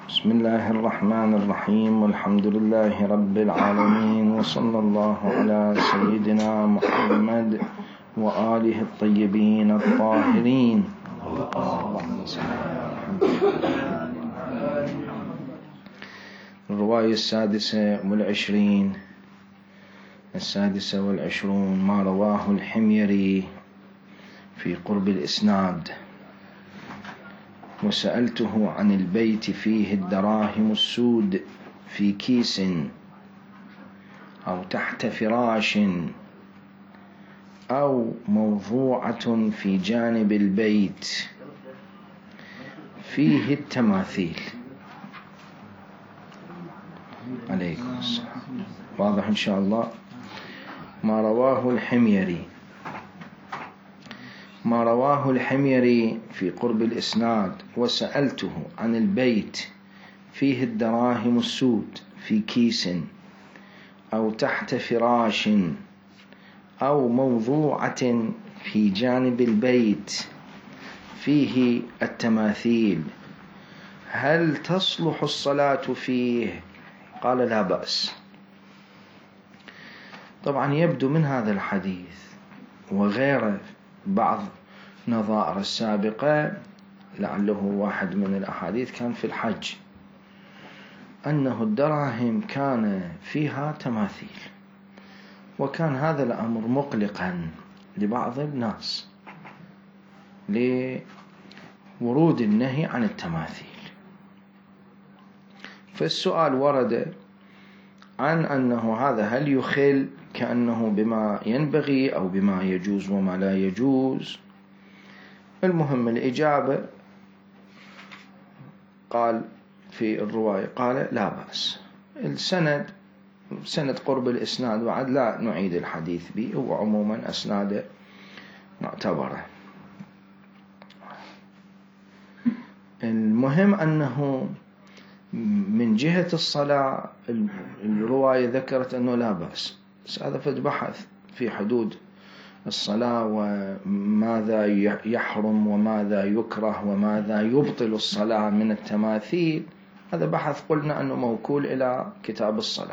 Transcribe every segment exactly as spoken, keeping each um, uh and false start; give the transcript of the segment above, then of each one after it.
بسم الله الرحمن الرحيم، والحمد لله رب العالمين، وصلى الله على سيدنا محمد وآله الطيبين الطاهرين. الرواية السادسة والعشرين السادسة والعشرون ما رواه الحميري في قرب الإسناد: وسألته عن البيت فيه الدراهم السود في كيس أو تحت فراش أو موضوعة في جانب البيت فيه التماثيل. عليكم السلام. واضح إن شاء الله. ما رواه الحميري ما رواه الحميري في قرب الإسناد: وسألته عن البيت فيه الدراهم السود في كيس أو تحت فراش أو موضوعة في جانب البيت فيه التماثيل، هل تصلح الصلاة فيه؟ قال: لا بأس. طبعا يبدو من هذا الحديث وغيره بعض نظائر السابقة، لعله واحد من الأحاديث كان في الحج، أنه الدراهم كان فيها تماثيل، وكان هذا الأمر مقلقا لبعض الناس لورود النهي عن التماثيل. فالسؤال ورد عن أنه هذا هل يخل كأنه بما ينبغي أو بما يجوز وما لا يجوز. المهم الإجابة قال في الرواية قال: لا بأس. السند سند قرب الإسناد وعد لا نعيد الحديث به، هو عموما أسناد معتبرة. المهم أنه من جهة الصلاة الرواية ذكرت أنه لا بأس، بس هذا فد بحث في حدود الصلاة وماذا يحرم وماذا يكره وماذا يبطل الصلاة من التماثيل، هذا بحث قلنا أنه موكول إلى كتاب الصلاة.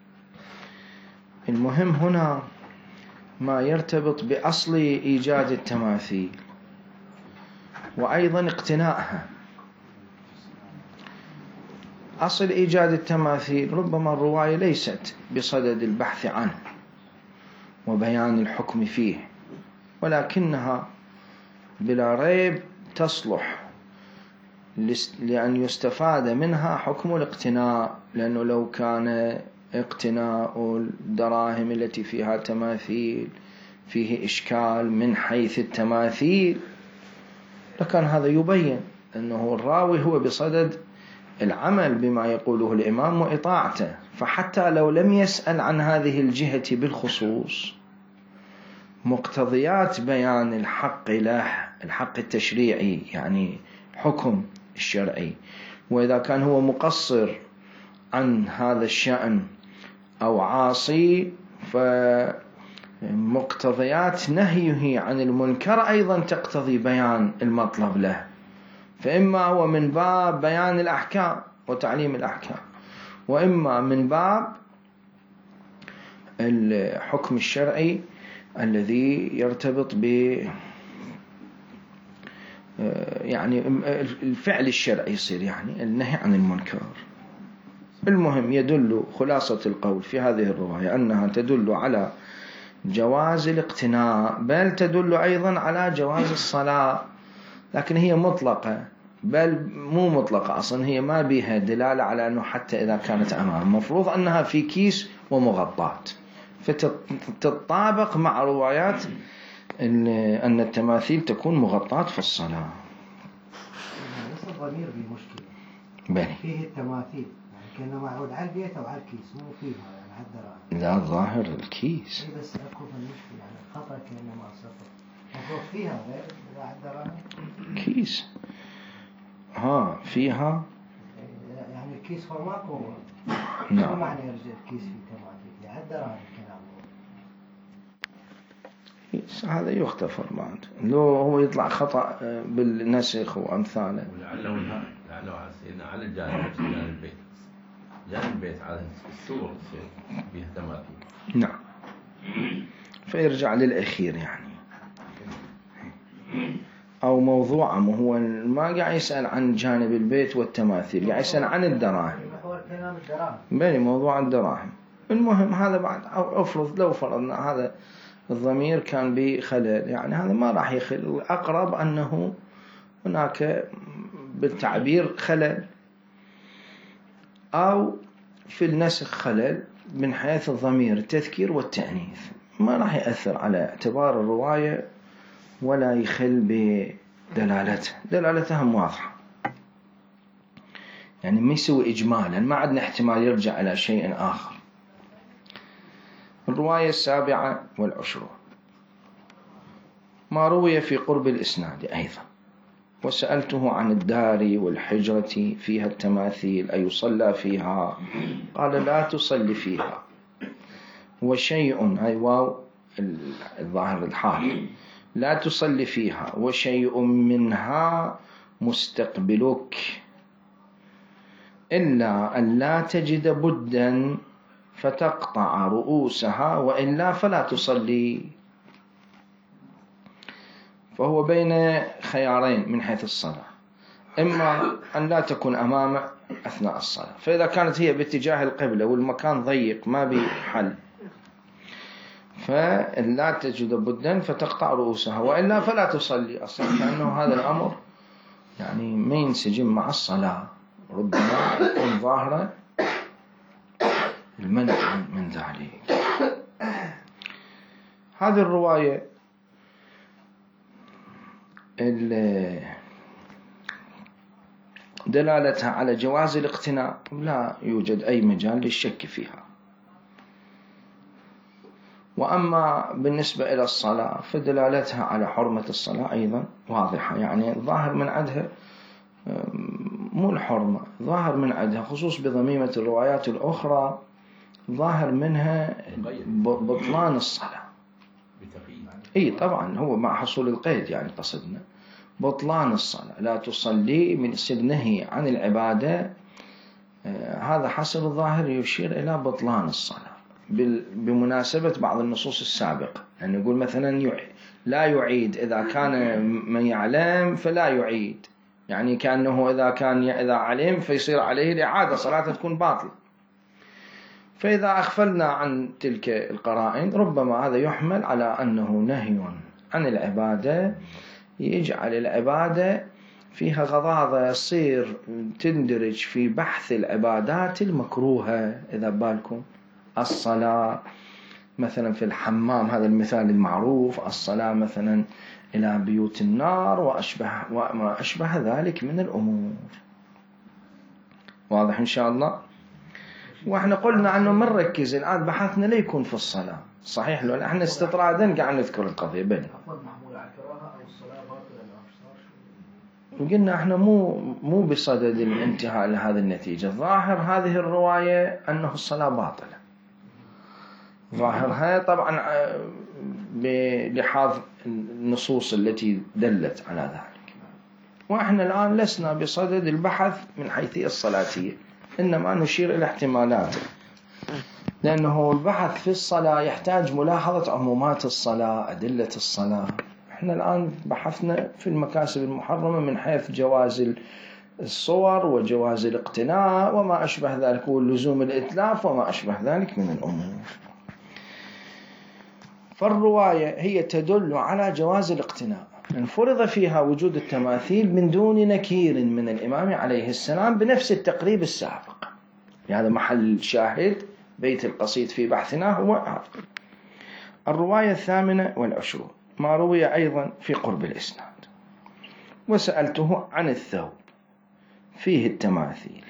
المهم هنا ما يرتبط بأصل إيجاد التماثيل وأيضا اقتناءها. أصل إيجاد التماثيل ربما الرواية ليست بصدد البحث عنه وبيان الحكم فيه، ولكنها بلا ريب تصلح لأن يستفاد منها حكم الاقتناء، لأنه لو كان اقتناء الدراهم التي فيها تماثيل فيه إشكال من حيث التماثيل لكان هذا يبين أنه الراوي هو بصدد العمل بما يقوله الإمام وإطاعته، فحتى لو لم يسأل عن هذه الجهة بالخصوص مقتضيات بيان الحق له، الحق التشريعي يعني حكم الشرعي، وإذا كان هو مقصر عن هذا الشأن أو عاصي فمقتضيات نهيه عن المنكر أيضا تقتضي بيان المطلب له، فإما هو من باب بيان الأحكام وتعليم الأحكام، وإما من باب الحكم الشرعي الذي يرتبط ب يعني الفعل الشرعي يصير يعني النهي عن المنكر. المهم يدل خلاصة القول في هذه الرواية أنها تدل على جواز الاقتناء، بل تدل أيضا على جواز الصلاة، لكن هي مطلقة، بل مو مطلقة أصلا، هي ما بيها دلالة على أنه حتى إذا كانت أمام مفروض أنها في كيس ومغطاة، فتتطابق مع روايات أن التماثيل تكون مغطاة في الصلاة. ليس الضمير بمشكلة بني فيه التماثيل، يعني كأنه معود على البيت أو على الكيس، مو فيها يعني على الدراهم. لا الظاهر الكيس. إيه بس أكو المشكلة يعني الخطأ كأنه ما صفر مفروض فيها غير على الدراهم كيس ها فيها يعني الكيس فرماكو. نعم. شو معنى يرجع الكيس في تماثيل على الدراهم كلامه؟ هذا يختفر بعد لو هو يطلع خطأ بالنسخ وأمثاله. ولعله لو سيدنا على الجانب نفس جانب البيت، جانب البيت على السور فيها تماثيل. نعم، فيرجع للأخير يعني. أو موضوع هو ما قاعد يسأل عن جانب البيت والتماثيل، قاعد يسأل عن الدراهم. بني موضوع الدراهم. المهم هذا بعد، أو أفرض لو فرضنا هذا الضمير كان بخلل، يعني هذا ما راح يخل. الأقرب أنه هناك بالتعبير خلل، أو في النسخ خلل من حيث الضمير التذكير والتأنيث، ما راح يأثر على اعتبار الرواية ولا يخل بدلالتها، دلالتها واضحة، يعني ما يسوي إجمالا، ما عندنا احتمال يرجع إلى شيء آخر. الرواية السابعة والعشرون ما روي في قرب الإسناد أيضا. وسألته عن الدار والحجرة فيها التماثيل أيصلى فيها؟ قال لا تصلي فيها. وشيء، هاي واو الظاهر الحال، لا تصلي فيها وشيء منها مستقبلك إلا أن لا تجد بدا فتقطع رؤوسها وإلا فلا تصلي. فهو بين خيارين من حيث الصلاة، إما أن لا تكون أمامه أثناء الصلاة، فإذا كانت هي باتجاه القبلة والمكان ضيق ما بحل، فلا تجد بدا فتقطع رؤوسها وإلا فلا تصلي. أصلا كأنه هذا الأمر يعني ما ينسجم مع الصلاة، ربما يكون ظاهرة المنع من ذلك. هذه الرواية دلالتها على جواز الاقتناء لا يوجد أي مجال للشك فيها. وأما بالنسبة إلى الصلاة فدلالتها على حرمة الصلاة أيضا واضحة، يعني الظاهر من عندها مو الحرمة، ظاهر من عندها خصوص بضميمة الروايات الأخرى، ظاهر منها بطلان الصلاة. اي طبعا هو مع حصول القيد، يعني قصدنا بطلان الصلاة، لا تصلي من نهي عن العبادة. آه هذا حسب الظاهر يشير إلى بطلان الصلاة بمناسبة بعض النصوص السابقة، يعني يقول مثلا لا يعيد، إذا كان من يعلم فلا يعيد، يعني كأنه إذا كان إذا علم فيصير عليه الإعادة، صلاته تكون باطلة. فإذا أغفلنا عن تلك القرائن ربما هذا يحمل على أنه نهي عن العبادة يجعل العبادة فيها غضاضة، يصير تندرج في بحث العبادات المكروهة. إذا بالكم الصلاة مثلا في الحمام، هذا المثال المعروف، الصلاة مثلا إلى بيوت النار وأشبه وما أشبه ذلك من الأمور. واضح إن شاء الله؟ وإحنا قلنا أنه من ركز الآن بحثنا ليكون في الصلاة صحيح، لو احنا استطرادا قاعد نذكر القضية بني قلنا احنا مو مو بصدد الانتهاء لهذه النتيجة. ظاهر هذه الرواية أنه الصلاة باطلة، ظاهرها طبعا بلحاظ النصوص التي دلت على ذلك. وإحنا الآن لسنا بصدد البحث من حيثية الصلاتية، إنما نشير إلى احتمالات، لأنه البحث في الصلاة يحتاج ملاحظة عمومات الصلاة، أدلة الصلاة. احنا الآن بحثنا في المكاسب المحرمة من حيث جواز الصور وجواز الاقتناء وما أشبه ذلك، ولزوم الإتلاف وما أشبه ذلك من الأمور. فالرواية هي تدل على جواز الاقتناء إن فرض فيها وجود التماثيل من دون نكير من الإمام عليه السلام بنفس التقريب السابق. هذا محل شاهد بيت القصيد في بحثنا هو هذا. الرواية الثامنة والعشرون ما روي أيضا في قرب الإسناد. وسألته عن الثوب فيه التماثيل.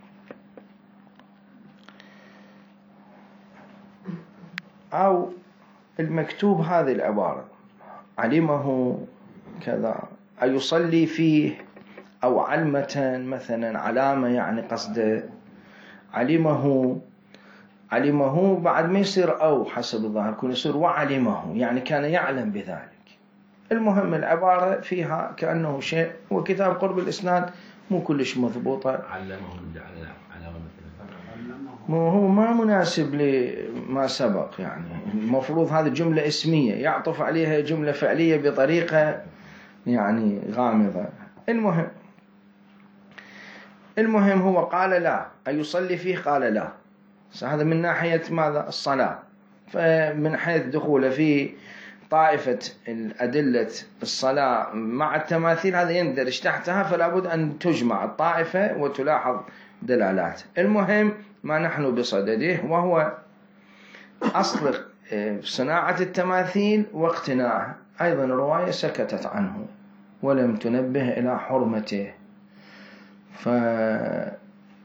أو المكتوب هذه العبارة علمه كذا أيصلي فيه، أو علمة مثلا علامة، يعني قصده علمه علمه بعد ما يصير أو حسب الظاهر كون يصير وعلمه، يعني كان يعلم بذلك. المهم العبارة فيها كأنه شيء، وكتاب قرب الإسناد مو كلش مضبوطة. علمهم جعل علامة مو هو ما مناسب لما سبق، يعني المفروض هذه جملة اسمية يعطف عليها جملة فعلية بطريقة يعني غامضة. المهم المهم هو قال لا، أيصلي فيه؟ قال لا. هذا من ناحية ماذا؟ الصلاة. فمن حيث دخوله في طائفة الأدلة الصلاة مع التماثيل هذا يندرج تحتها، فلا بد أن تجمع الطائفة وتلاحظ دلالات. المهم ما نحن بصدده، وهو أصل صناعة التماثيل واقتناعها. أيضا الرواية سكتت عنه ولم تنبه إلى حرمته. فالقدر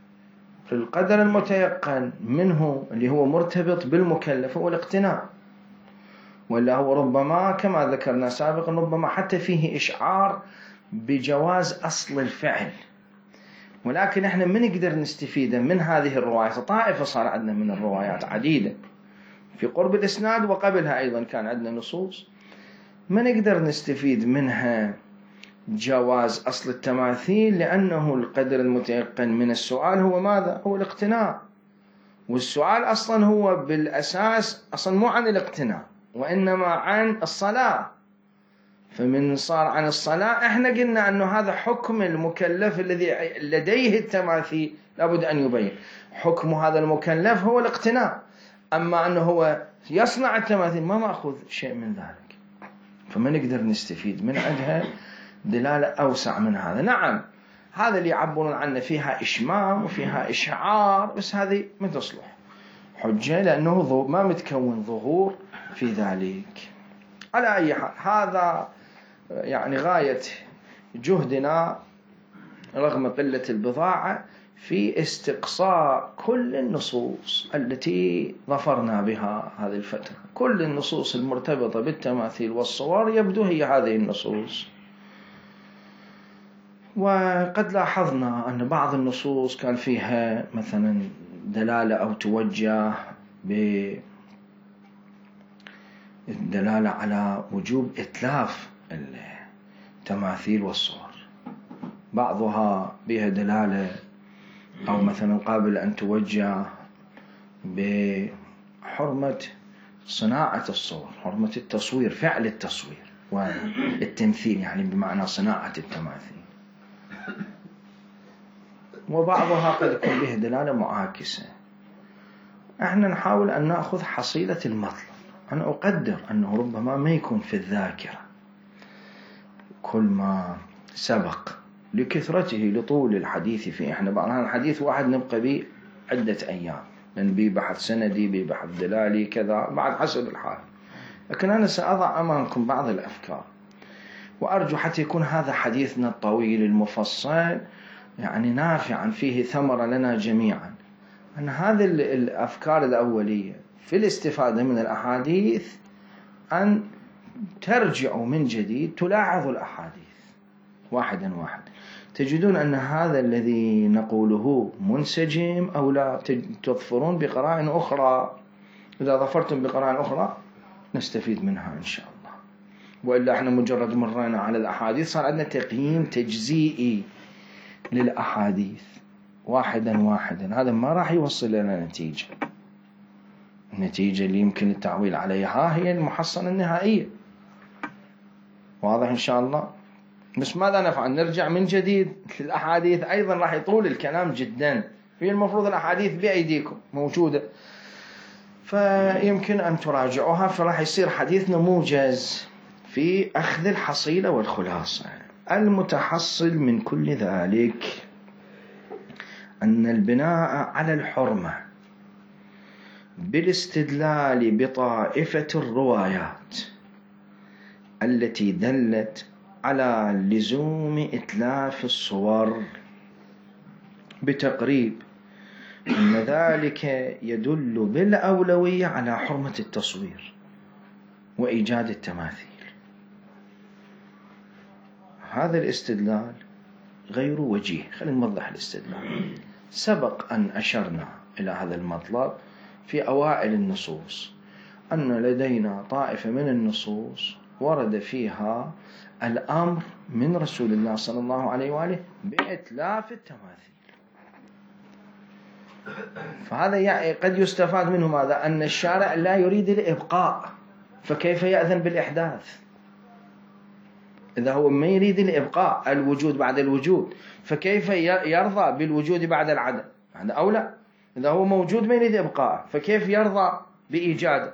المتيقن منه اللي هو مرتبط بالمكلف هو الاقتناع، ولا هو ربما كما ذكرنا سابقا ربما حتى فيه إشعار بجواز أصل الفعل، ولكن احنا ما نقدر نستفيد من هذه الروايات. طائفة صار عندنا من الروايات عديدة في قرب الإسناد، وقبلها أيضا كان عندنا نصوص ما نقدر نستفيد منها جواز أصل التماثيل، لأنه القدر المتيقن من السؤال هو ماذا؟ هو الاقتناع. والسؤال أصلا هو بالأساس أصلا مو عن الاقتناع وإنما عن الصلاة. فمن صار عن الصلاة احنا قلنا أنه هذا حكم المكلف الذي لديه التماثيل لابد أن يبين. حكم هذا المكلف هو الاقتناع، أما أنه هو يصنع التماثيل ما مأخذ شيء من ذلك، فما نقدر نستفيد من عندها دلالة أوسع من هذا. نعم هذا اللي يعبرون عنه فيها إشمام وفيها إشعار، بس هذه ما تصلح حجة لأنه ما متكون ظهور في ذلك. على أي حال هذا يعني غاية جهدنا رغم قلة البضاعة في استقصاء كل النصوص التي ظفرنا بها هذه الفترة. كل النصوص المرتبطة بالتماثيل والصور يبدو هي هذه النصوص. وقد لاحظنا أن بعض النصوص كان فيها مثلا دلالة أو توجه بالدلالة على وجوب إتلاف التماثيل والصور، بعضها بها دلالة أو مثلا قابل أن توجه بحرمة صناعة الصور، حرمة التصوير، فعل التصوير والتمثيل يعني بمعنى صناعة التماثيل. وبعضها قد يكون به دلالة معاكسة. احنا نحاول أن نأخذ حصيلة المطلب. أنا أقدر أنه ربما ما يكون في الذاكرة كل ما سبق لكثرته لطول الحديث فيه. احنا بعضها الحديث واحد نبقى به عدة أيام، لأن بي بحث سندي بي بحث دلالي كذا بعد حسب الحال. لكن أنا سأضع أمامكم بعض الأفكار، وأرجو حتى يكون هذا حديثنا الطويل المفصل يعني نافعا فيه ثمرة لنا جميعا. أن هذه الأفكار الأولية في الاستفادة من الأحاديث أن ترجعوا من جديد تلاحظوا الأحاديث واحدا واحدا، تجدون أن هذا الذي نقوله منسجم أو لا، تظفرون بقرائن أخرى. إذا ظفرتم بقرائن أخرى نستفيد منها إن شاء الله. وإلا احنا مجرد مرينا على الأحاديث صار عندنا تقييم تجزئي للأحاديث واحدا واحدا، هذا ما راح يوصل لنا نتيجة. النتيجة اللي يمكن التعويل عليها هي المحصلة النهائية. واضح إن شاء الله؟ بس ماذا نفعل؟ نرجع من جديد للأحاديث أيضا راح يطول الكلام جدا. في المفروض الأحاديث بأيديكم موجودة، فيمكن أن تراجعوها، فراح يصير حديثنا موجز في أخذ الحصيلة والخلاصة. المتحصل من كل ذلك أن البناء على الحرمة بالاستدلال بطائفة الروايات التي دلت على لزوم إتلاف الصور بتقريب أن ذلك يدل بالأولوية على حرمة التصوير وإيجاد التماثيل. هذا الاستدلال غير وجيه. خلينا نوضح الاستدلال. سبق أن أشرنا إلى هذا المطلب في أوائل النصوص، أن لدينا طائفة من النصوص ورد فيها الأمر من رسول الله صلى الله عليه وآله بإتلاف التماثيل. فهذا يعني قد يستفاد منه ماذا؟ أن الشارع لا يريد الإبقاء، فكيف يأذن بالإحداث؟ إذا هو ما يريد الإبقاء، الوجود بعد الوجود، فكيف يرضى بالوجود بعد العدم؟ هذا أو لا. إذا هو موجود ما يريد إبقاء، فكيف يرضى بإيجاده؟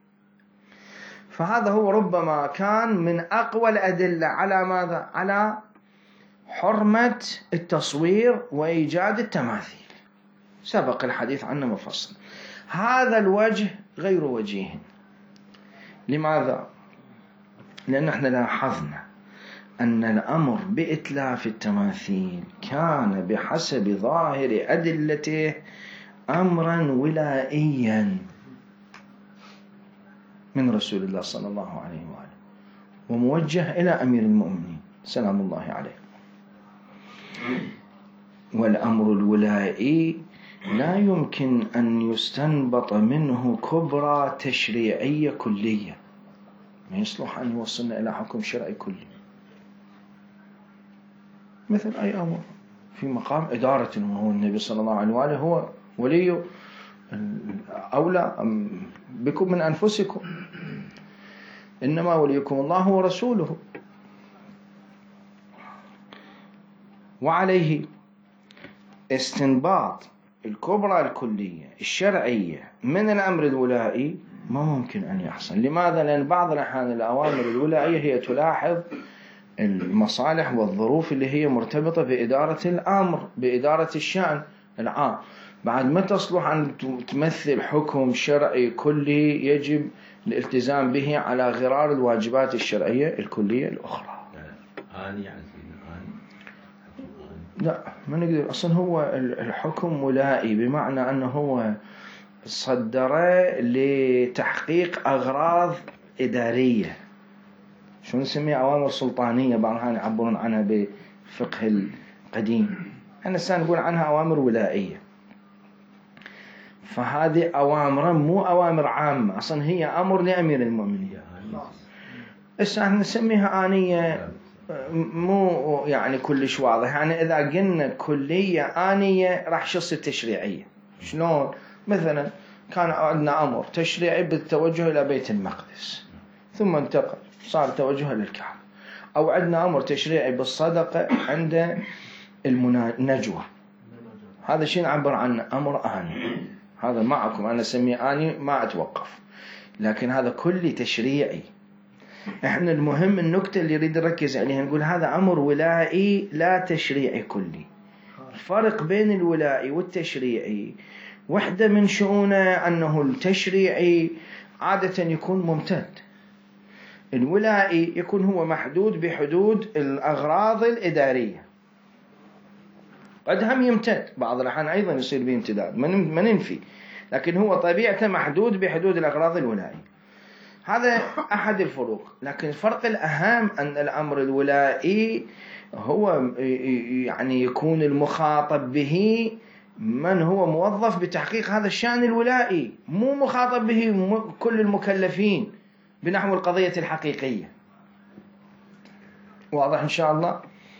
فهذا هو ربما كان من أقوى الأدلة على ماذا؟ على حرمة التصوير وإيجاد التماثيل، سبق الحديث عنه مفصل. هذا الوجه غير وجيه. لماذا؟ لأن احنا لاحظنا أن الأمر بإتلاف التماثيل كان بحسب ظاهر أدلته أمرا ولائيا من رسول الله صلى الله عليه وآله، وموجه إلى أمير المؤمنين سلام الله عليه. والأمر الولائي لا يمكن أن يستنبط منه كبرى تشريعية كلية، ما يصلح أن يوصلنا إلى حكم شرعي كلي. مثل أي أمر في مقام إدارة، وهو النبي صلى الله عليه وآله هو ولي أولى بكم من أنفسكم، إنما وليكم الله ورسوله. وعليه استنباط الكبرى الكلية الشرعية من الأمر الولائي ما ممكن أن يحصل. لماذا؟ لأن بعض الأحيان الأوامر الولائية هي تلاحظ المصالح والظروف اللي هي مرتبطة بإدارة الأمر، بإدارة الشأن العام، بعد ما تصلح أن تمثل حكم شرعي كلي يجب الالتزام به على غرار الواجبات الشرعية الكلية الأخرى. آني يعني آني. لا، ما نقدر. أصلا هو الحكم ولائي بمعنى أنه هو صدره لتحقيق أغراض إدارية، شو نسميها؟ أوامر سلطانية، بعضهم يعبرون عنها بفقه القديم، أنا سنقول عنها أوامر ولائية. فهذه أوامر مو أوامر عامة، أصلا هي أمر لأمير المؤمنين. إسا نسميها آنية مو يعني كلش واضح. يعني إذا قلنا كلية آنية راح شص التشريعية. شلون؟ مثلا كان عندنا أمر تشريعي بالتوجه إلى بيت المقدس ثم انتقل صار توجه للكعبة، أو عندنا أمر تشريعي بالصدقة عند النجوى، هذا شيء نعبر عنه أمر آني. هذا معكم أنا أسميه آني، ما أتوقف، لكن هذا كلي تشريعي. إحنا المهم النكتة اللي يريد نركز عليها، نقول هذا أمر ولائي لا تشريعي كلي. الفرق بين الولائي والتشريعي، واحدة من شؤونه أنه التشريعي عادة يكون ممتد، الولائي يكون هو محدود بحدود الأغراض الإدارية. قد هم يمتد بعض الأحيان أيضا يصير به امتداد، ما ننفي، لكن هو طبيعته محدود بحدود الأغراض الولائية. هذا أحد الفروق. لكن الفرق الأهم أن الأمر الولائي هو يعني يكون المخاطب به من هو موظف بتحقيق هذا الشأن الولائي، مو مخاطب به كل المكلفين بنحو القضية الحقيقية. واضح إن شاء الله؟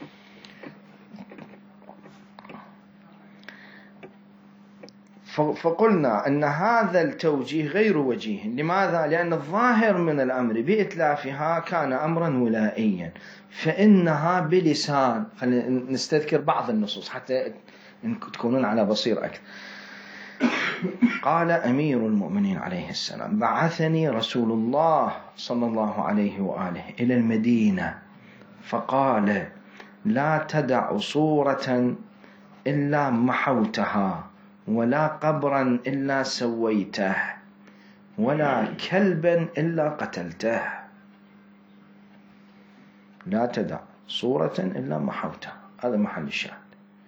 فقلنا أن هذا التوجيه غير وجيه. لماذا؟ لأن الظاهر من الأمر بإتلافها كان أمرا ولائيا، فإنها بلسان. خلينا نستذكر بعض النصوص حتى تكونون على بصير أكثر. قال أمير المؤمنين عليه السلام: بعثني رسول الله صلى الله عليه وآله إلى المدينة فقال: لا تدع صورة إلا محوتها، ولا قبرا إلا سويته، ولا كلبا إلا قتلته. لا تدع صورة إلا محوتها، هذا محل الشاهد.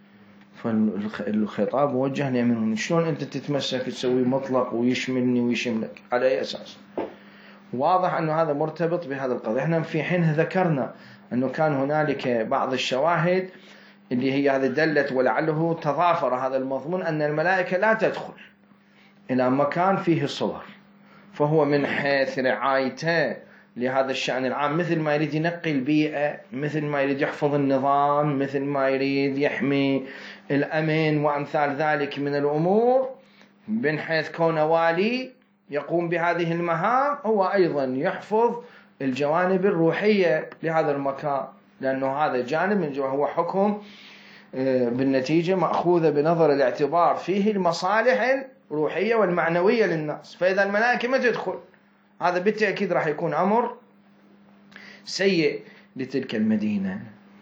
فالخطاب موجه لأمير. شلون أنت تتمسك تسوي مطلق ويشملني ويشملك؟ على أي أساس؟ واضح أنه هذا مرتبط بهذا القضية. احنا في حين ذكرنا أنه كان هنالك بعض الشواهد اللي هي هذا دلت ولعله تضافر هذا المضمون أن الملائكة لا تدخل إلى مكان فيه صور، فهو من حيث رعايته لهذا الشأن العام، مثل ما يريد ينقي البيئة، مثل ما يريد يحفظ النظام، مثل ما يريد يحمي الأمن وأمثال ذلك من الأمور، من حيث كونه والي يقوم بهذه المهام، هو أيضا يحفظ الجوانب الروحية لهذا المكان، لأنه هذا جانب من هو حكم بالنتيجة مأخوذة بنظر الاعتبار فيه المصالح الروحية والمعنوية للناس. فإذا الملائكة ما تدخل، هذا بالتأكيد راح يكون أمر سيء لتلك المدينة.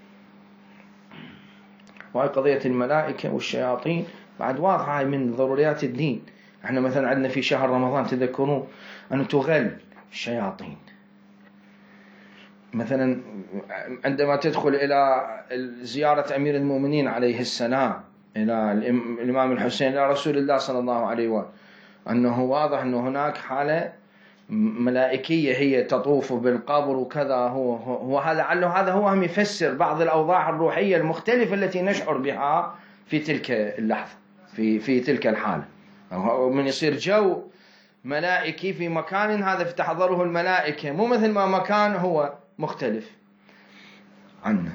وهي قضية الملائكة والشياطين بعد واضحة من ضروريات الدين. احنا مثلا عندنا في شهر رمضان تذكرون أن تغل الشياطين، مثلا عندما تدخل إلى زيارة أمير المؤمنين عليه السلام إلى الإمام الحسين إلى رسول الله صلى الله عليه وسلم، أنه واضح أنه هناك حالة ملائكية هي تطوف بالقبر وكذا. هو, هو هذا لعله هذا هو هم يفسر بعض الأوضاع الروحية المختلفة التي نشعر بها في تلك اللحظة، في في تلك الحالة. من يصير جو ملائكي في مكان هذا تحضره الملائكة، مو مثل ما مكان هو مختلف عنا.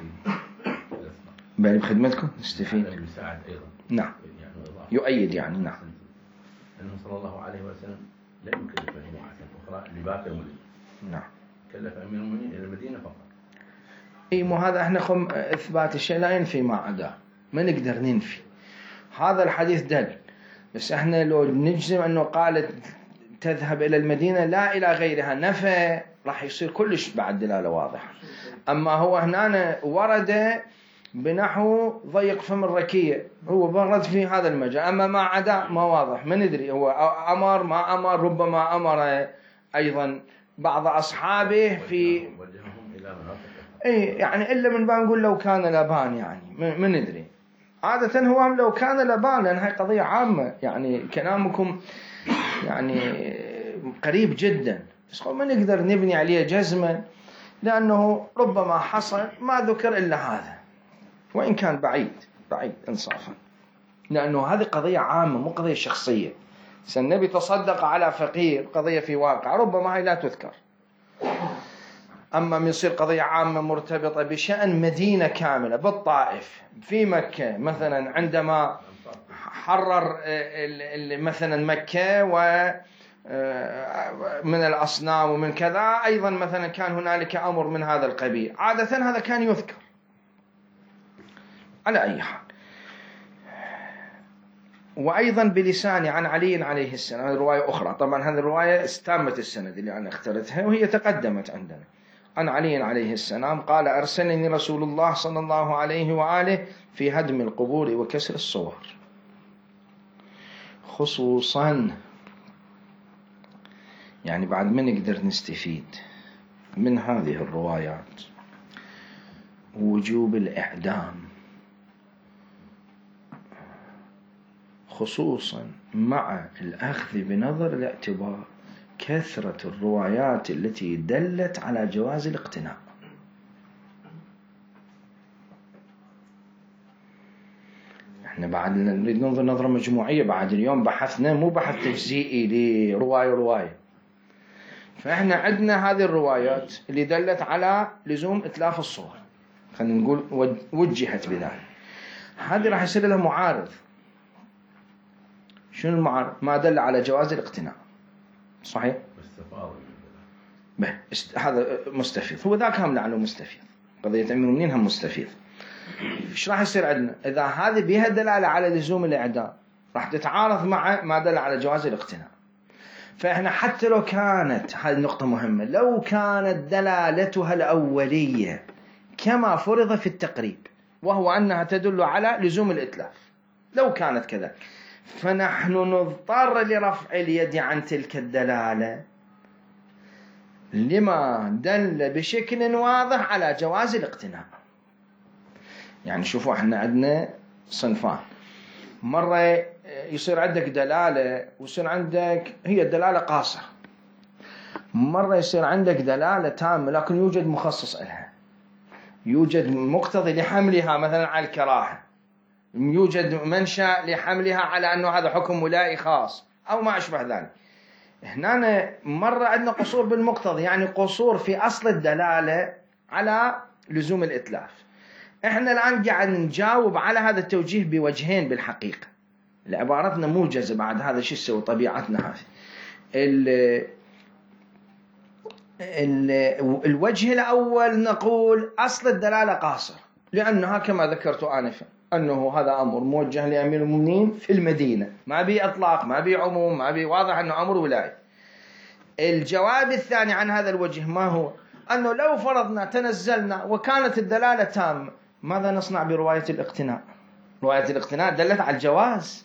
بالي بخدمتكم نستفيد. المساعد أيضا نعم يعني يؤيد يعني نعم. أنه صلى الله عليه وسلم لم يكلف مجموعة أخرى لباقي المدن. نعم كلف أمير المؤمنين إلى المدينة فقط. إيه مو هذا احنا خم إثبات الشيء لا ينفي ما عداه، ما نقدر ننفي. هذا الحديث دل، بس احنا لو نجزم أنه قالت تذهب إلى المدينة لا إلى غيرها نفى، راح يصير كلش بعد دلالة واضحة. أما هو هنا ورد بنحو ضيق فم الركية، هو برد في هذا المجال. أما ما عدا ما واضح، ما ندري هو أمر ما أمر، ربما أمر أيضا بعض أصحابه في إيه يعني إلا من بان نقول لو كان لبان، يعني ما ندري. عادة هو لو كان لبان، لأن هاي قضية عامة، يعني كلامكم يعني قريب جدا، بس ما نقدر نبني عليه جزما، لأنه ربما حصل ما ذكر إلا هذا، وإن كان بعيد بعيد إنصافا، لأنه هذه قضية عامة مو قضية شخصية. النبي تصدق على فقير، قضية في واقع، ربما هاي لا تذكر. أما من يصير قضية عامة مرتبطة بشأن مدينة كاملة بالطائف في مكة مثلا، عندما حرر مثلا مكة و من الأصنام ومن كذا، أيضا مثلا كان هنالك أمر من هذا القبيل، عادة هذا كان يذكر. على أي حال، وأيضا بلسان عن علي عليه السلام، هذه رواية أخرى طبعا، هذه الرواية استامة السند اللي أنا اخترتها وهي تقدمت عندنا. عن علي عليه السلام قال: أرسلني رسول الله صلى الله عليه وآله في هدم القبور وكسر الصور، خصوصا يعني بعد ما نقدر نستفيد من هذه الروايات وجوب الإعدام، خصوصا مع الأخذ بنظر الاعتبار كثرة الروايات التي دلت على جواز الاقتناء. احنا بعد نريد ننظر نظرة مجموعية، بعد اليوم بحثنا مو بحث تجزئي لرواية رواية، فاحنا عندنا هذه الروايات اللي دلت على لزوم إتلاف الصور، خلينا نقول وجهت بذلك. هذه راح يصير لها معارض. شنو المعارض؟ ما دل على جواز الاقتناء. صحيح؟ به هذا مستفيض، هو ذاك هم لعله مستفيض، قضية أمير المؤمنين هم مستفيض. إيش راح يصير عندنا إذا هذه بها دلالة على لزوم الإعدام؟ راح تتعارض مع ما دل على جواز الاقتناء. فإحنا حتى لو كانت هذه النقطة مهمة، لو كانت دلالتها الأولية كما فرض في التقريب، وهو أنها تدل على لزوم الإتلاف، لو كانت كذا، فنحن نضطر لرفع اليد عن تلك الدلالة لما دل بشكل واضح على جواز الاقتناء. يعني شوفوا احنا عندنا صنفان، مرة يصير عندك دلالة ويصير عندك هي الدلالة قاصرة، مرة يصير عندك دلالة تامة لكن يوجد مخصص لها، يوجد مقتضي لحملها مثلا على الكراهة، يوجد منشأ لحملها على أنه هذا حكم ولائي خاص أو ما أشبه ذلك. هنا مرة عندنا قصور بالمقتضى، يعني قصور في أصل الدلالة على لزوم الإتلاف. إحنا الآن قاعد نجاوب على هذا التوجيه بوجهين بالحقيقة، لعبارتنا موجزة بعد هذا شو يسوي طبيعتنا هذه. ال ال الوجه الأول نقول أصل الدلالة قاصر، لأنها كما ذكرت آنفا أنه هذا أمر موجه لأمير المؤمنين في المدينة، ما بي أطلاق، ما بي عموم، ما بي، واضح أنه أمر ولاي. الجواب الثاني عن هذا الوجه ما هو؟ أنه لو فرضنا تنزلنا وكانت الدلالة تامة، ماذا نصنع برواية الاقتناء؟ رواية الاقتناء دلت على الجواز،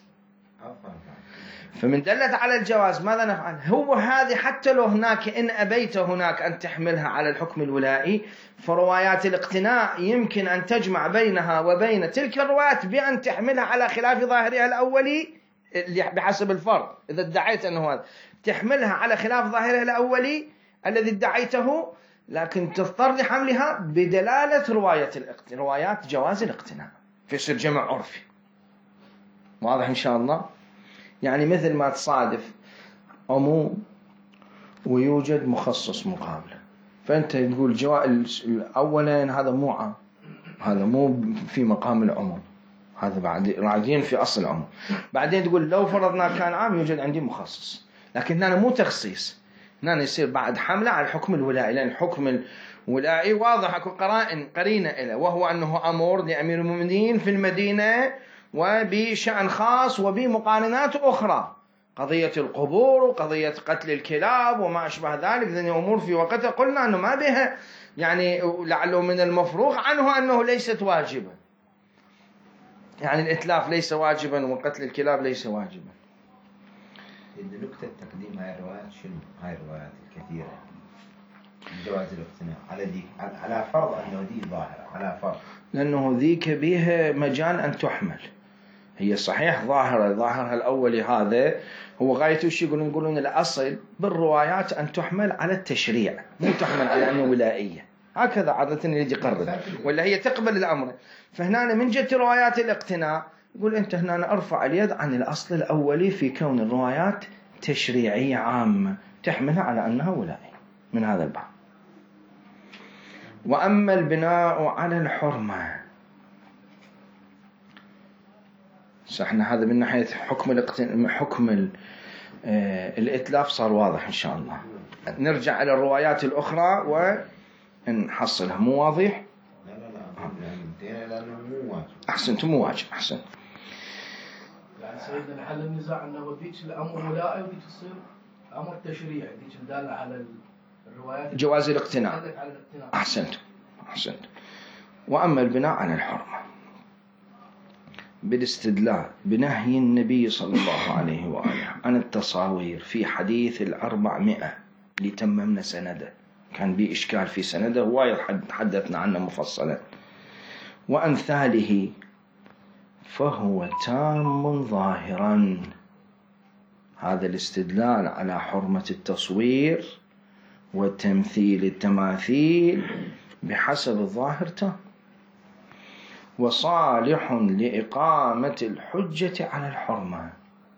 فمن دلت على الجواز ماذا نفعل؟ هو هذه حتى لو هناك إن أبيت هناك أن تحملها على الحكم الولائي، فروايات الاقتناء يمكن أن تجمع بينها وبين تلك الروايات بأن تحملها على خلاف ظاهرها الأولي بحسب الفرض. إذا ادعيت أنه هذا تحملها على خلاف ظاهرها الأولي الذي ادعيته، لكن تضطر لحملها بدلالة رواية الاقتناء، روايات جواز الاقتناء، فيصير جمع عرفي. واضح إن شاء الله؟ يعني مثل ما تصادف عموم ويوجد مخصص مقابله، فأنت تقول جواء أولا هذا مو عام، هذا مو في مقام العموم، هذا بعد راجين في أصل العموم. بعدين تقول لو فرضنا كان عام يوجد عندي مخصص، لكن هنا مو تخصيص، هنا يصير بعد حملة على الحكم الولائي، لأن الحكم الولائي واضح أكو قرائن قرينة إله، وهو أنه أمر لأمير المؤمنين في المدينة وبشأن خاص وبمقارنات أخرى، قضية القبور وقضية قتل الكلاب وما أشبه ذلك، ذي أمور في وقتها قلنا أنه ما بها، يعني لعله من المفروغ عنه أنه ليست واجبة، يعني الإتلاف ليس واجبا وقتل الكلاب ليس واجبا. نكتة تقديم هاي الروايات شنو؟ هاي الروايات الكثيرة جواز الاقتناع على دي، على فرض أنه دي ظاهرة، على فرض لأنه ذيك بها مجال أن تحمل، هي صحيح ظاهرة، ظاهرها الأولي هذا هو غايته شيء يقولون يقولون الأصل بالروايات أن تحمل على التشريع، مو تحمل على أنه ولائية، هكذا عادة يجي يقرر، ولا هي تقبل الأمر. فهنا من جهة روايات الاقتناع يقول أنت هنا أرفع اليد عن الأصل الأولي في كون الروايات تشريعية عامة تحملها على أنها ولائية من هذا الباب. وأما البناء على الحرمة، صحنا هذا من ناحية حكم الاقتناء، حكم الإتلاف صار واضح إن شاء الله. نرجع إلى الروايات الأخرى ونحصلها. مو واضح؟ لا لا لا لأنه مو واجب. أحسنت، مو واجب. أحسنت. يعني سيدنا حل النزاع أنه ذيك الأمر ولائي وذيك تصير أمر تشريع، ذيك الدالة على الروايات جواز الاقتناع. أحسنت أحسنت. وأما البناء على الحرمة بالاستدلال بنهي النبي صلى الله عليه وآله عن التصاوير في حديث الأربعمائة لتممنا سنده، كان بي إشكال في سنده وايد حدثنا عنه مفصلا، وأمثاله، فهو تام ظاهرا. هذا الاستدلال على حرمة التصوير وتمثيل التماثيل بحسب الظاهر تام، وصالح لإقامة الحجة على الحرمة،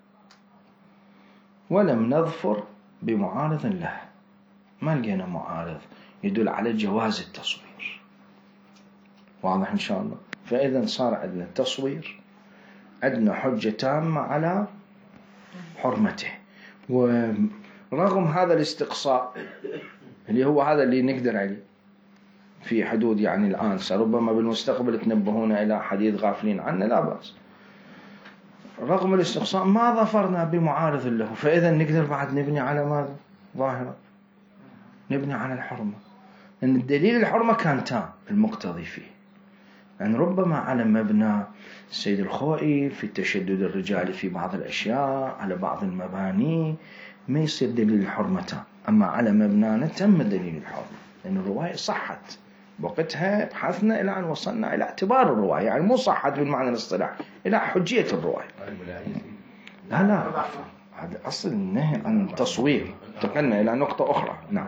ولم نظفر بمعارض له، ما لقينا معارض يدل على جواز التصوير. واضح إن شاء الله؟ فإذا صار عندنا التصوير، عندنا حجة تامة على حرمته. ورغم هذا الاستقصاء اللي هو هذا اللي نقدر عليه في حدود، يعني الآن ربما بالمستقبل تنبهونا إلى حديث غافلين عنه، لا بأس، رغم الاستقصاء ما ظفرنا بمعارض له، فإذا نقدر بعد نبني على ماذا؟ ظاهرة، نبني على الحرمة، لأن الدليل الحرمة كان تام المقتضي فيه. يعني ربما على مبنى السيد الخوئي في التشدد الرجالي في بعض الأشياء على بعض المباني ما يصير دليل الحرمة تام، أما على مبنانا تم دليل الحرمة، لأن الرواية صحت وقتها، بحثنا إلى أن وصلنا إلى اعتبار الرواية، يعني مو صحت بالمعنى الاصطلاحي، إلى حجية الرواية. لا لا، هذا أصل النهي عن التصوير، انتقلنا إلى نقطة أخرى. نعم.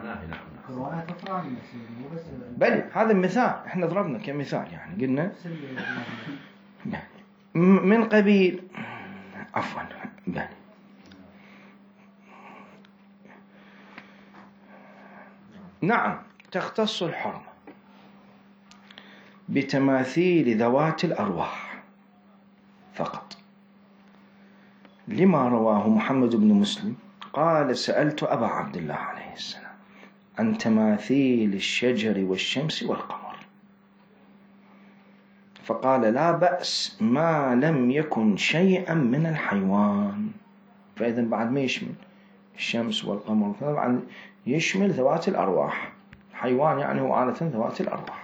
بل هذا مثال احنا ضربنا كمثال، يعني قلنا من قبيل، عفوا، بل نعم تختص الحرمة بتماثيل ذوات الأرواح فقط، لما رواه محمد بن مسلم قال: سألت أبا عبد الله عليه السلام عن تماثيل الشجر والشمس والقمر، فقال: لا بأس ما لم يكن شيئا من الحيوان. فإذا بعد ما يشمل الشمس والقمر، طبعا يشمل ذوات الأرواح. حيوان يعني هو عادة ذوات الأرواح.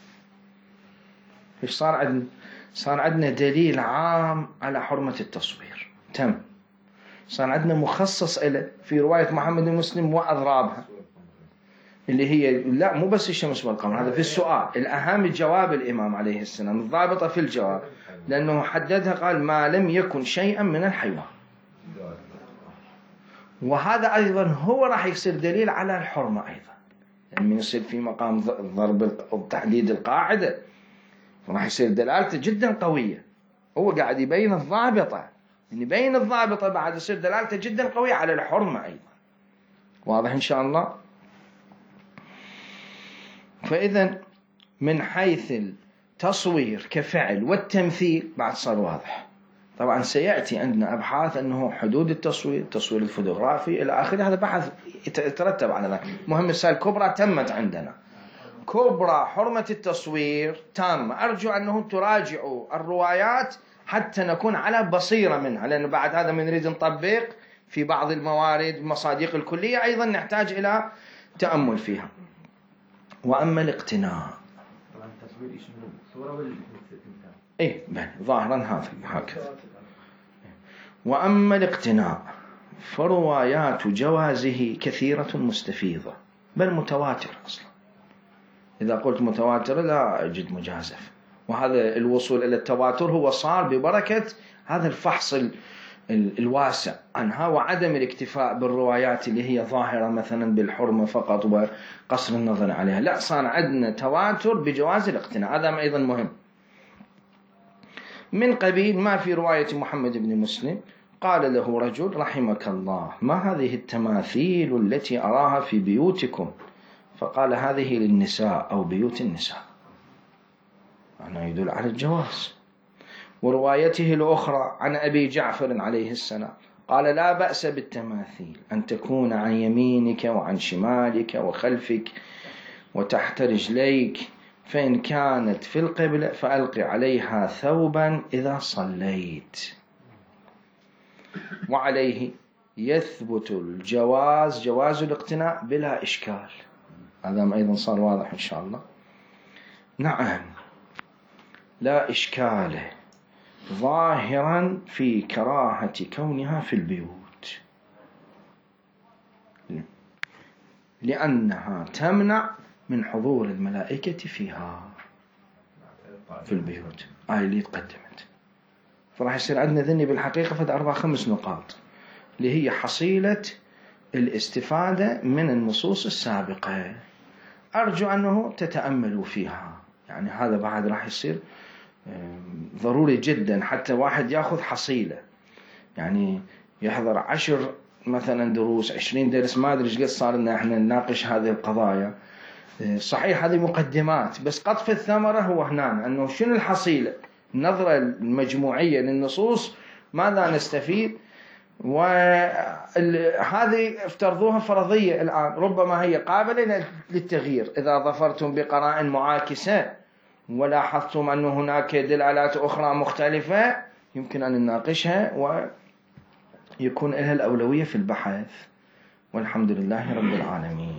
إيش صار عندنا؟ صار عندنا دليل عام على حرمة التصوير تم. صار عندنا مخصص إلى في رواية محمد بن مسلم وأضرابها، اللي هي لا مو بس الشمس والقمر، هذا في السؤال الأهم جواب الإمام عليه السلام، الضابطة في الجواب، لأنه حددها قال: ما لم يكن شيئا من الحيوان. وهذا أيضا هو راح يصير دليل على الحرمة أيضا، يعني من يصير في مقام ضرب تحديد القاعدة راح يصير دلالته جدا قوية. هو قاعد يبين الضابطة، يعني يبين الضابطة بعد يصير دلالته جدا قوية على الحرمة أيضا. واضح إن شاء الله؟ فإذا من حيث التصوير كفعل والتمثيل بعد صار واضح. طبعا سيأتي عندنا أبحاث أنه حدود التصوير، التصوير الفوتوغرافي إلى آخره، هذا بحث يترتب على ذلك. مهم السائل كبرى تمت عندنا، كبرى حرمة التصوير تام. أرجو أنه تراجعوا الروايات حتى نكون على بصيرة منها، لأن بعد هذا من نريد نطبق في بعض الموارد مصادق الكلية أيضا نحتاج إلى تأمل فيها. وأما الاقتناء، طبعا التصوير يشمل الصورة والتمثال. إيه بل ظاهرا هذا هكذا. وأما الاقتناء فروايات جوازه كثيرة مستفيضة، بل متواتر أصلا. إذا قلت متواتر لا أجد مجازف، وهذا الوصول إلى التواتر هو صار ببركة هذا الفحص الواسع عنها، وعدم الاكتفاء بالروايات اللي هي ظاهرة مثلا بالحرمة فقط وقصر النظر عليها. لا، صار عندنا تواتر بجواز الاقتناء. هذا أيضا مهم. من قبيل ما في رواية محمد بن مسلم قال له رجل: رحمك الله، ما هذه التماثيل التي أراها في بيوتكم؟ فقال: هذه للنساء أو بيوت النساء. أنا يدل على الجواز. وروايته الأخرى عن أبي جعفر عليه السلام قال: لا بأس بالتماثيل أن تكون عن يمينك وعن شمالك وخلفك وتحت رجليك، فإن كانت في القبلة فألق عليها ثوبا إذا صليت. وعليه يثبت الجواز، جواز الاقتناء بلا إشكال. هذا أيضا صار واضح إن شاء الله. نعم لا إشكال ظاهرا في كراهة كونها في البيوت، لأنها تمنع من حضور الملائكة فيها في البيوت. آية اللي تقدمت. فراح يصير عندنا ذني بالحقيقة فد أربع خمس نقاط اللي هي حصيلة الاستفادة من النصوص السابقة. أرجو أنه تتأملوا فيها، يعني هذا بعد راح يصير ضروري جدا حتى واحد يأخذ حصيلة، يعني يحضر عشر مثلا دروس، عشرين درس، ما أدري إيش قد صار لنا إحنا نناقش هذه القضايا. صحيح هذه مقدمات، بس قطف الثمرة هو هنا، أنه شنو الحصيلة، النظرة المجموعية للنصوص، ماذا نستفيد. وهذه افترضوها فرضية الآن، ربما هي قابلة للتغيير إذا ظفرتم بقرائن معاكسة ولاحظتم أن هناك دلالات أخرى مختلفة يمكن أن نناقشها ويكون لها الأولوية في البحث. والحمد لله رب العالمين.